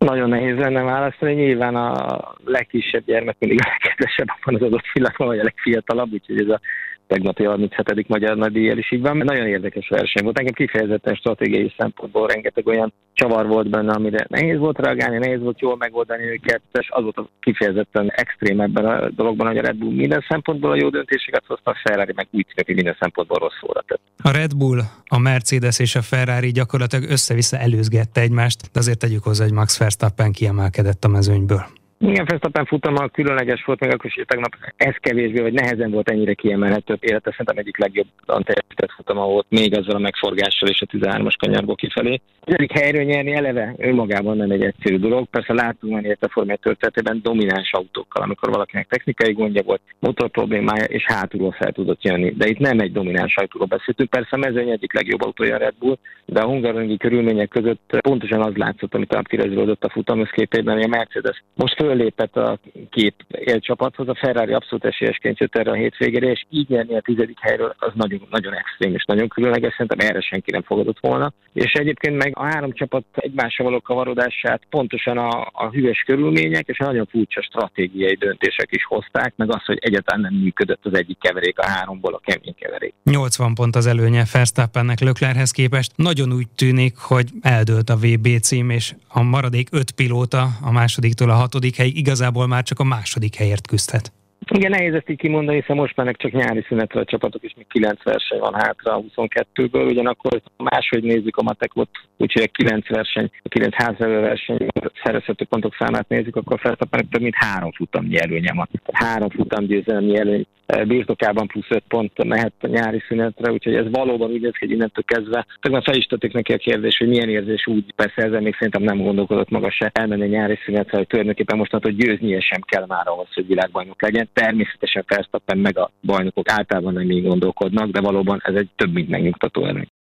Nagyon nehéz lenne választani, nyilván a legkisebb gyermek mindig a legkedvesebb abban az adott pillanatban, vagy a legfiatalabb, úgyhogy ez a tegnapi 37. Magyar Nagydíjjal is így van. Nagyon érdekes verseny volt. Engem kifejezetten stratégiai szempontból rengeteg olyan csavar volt benne, amire nehéz volt reagálni, nehéz volt jól megoldani őket, és az volt a kifejezetten extrém ebben a dologban, hogy a Red Bull minden szempontból a jó döntéseket hozta, a Ferrari meg úgy tűnik, hogy minden szempontból rossz volt. A Red Bull, a Mercedes és a Ferrari gyakorlatilag össze-vissza előzgette egymást, de azért tegyük hozzá, hogy Max Verstappen kiemelkedett a mezőnyből. Igen, Verstappen futama különleges volt, még akkor is, hogy tegnap ez kevésbé, vagy nehezen volt ennyire kiemelhető. Élete szerintem egyik legjobban teljesített futama volt, még azzal a megforgással és a 13-as kanyarból kifelé. Az helyről nyerni eleve önmagában nem egy egyszerű dolog. Persze látunk már ilyet a Forma 1 történetében domináns autókkal, amikor valakinek technikai gondja volt, motor problémája, és hátulról fel tudott jönni. De itt nem egy domináns autóról beszéltünk. Persze a mezőny egyik legjobb autója a Red Bull, de a hungaroringi körülmények között pontosan az látszott, amit kirajzolódott a futam összképében, hogy a Mercedes most föllépett a két élcsapathoz, a Ferrari abszolút esélyesként jött erre a hétvégére, és így nyerni a 10. helyről az nagyon, nagyon extrém és nagyon különleges, szerintem erre senki nem fogadott volna. És egyébként meg a három csapat egymással való kavarodását pontosan a hűvös körülmények és a nagyon furcsa stratégiai döntések is hozták, meg az, hogy egyáltalán nem működött az egyik keverék a háromból, a kemény keverék. 80 pont az előnye Verstappennek Leclerchez képest. Nagyon úgy tűnik, hogy eldőlt a VB cím, és a maradék 5 pilóta a másodiktól a 6. helyig igazából már csak a második helyért küzdhet. Igen, nehéz ezt így kimondani, hiszen most mennek csak nyári szünetre a csapatok, és még 9 verseny van hátra a 22-ből, ugyanakkor máshogy nézzük a matekot, úgyhogy a 9 verseny, a 9 házverő verseny szerezhető pontok számát nézzük, akkor Verstappennek több mint 3 futamnyi előnye van. 3 futamgyőzelmi előny birtokában plusz 5 pont mehet a nyári szünetre, úgyhogy ez valóban úgy néz ki, hogy innentől kezdve. Tegnap fel is tették neki a kérdés, hogy milyen érzés úgy, persze ezzel még szerintem nem gondolkodott maga se elmenni a nyári szünetre, hogy tulajdonképpen mostantól győznie sem kell már ahhoz, hogy világbajnok legyen. Természetesen Verstappen meg a bajnokok általában nem így gondolkodnak, de valóban ez egy több mint megnyugtató előny.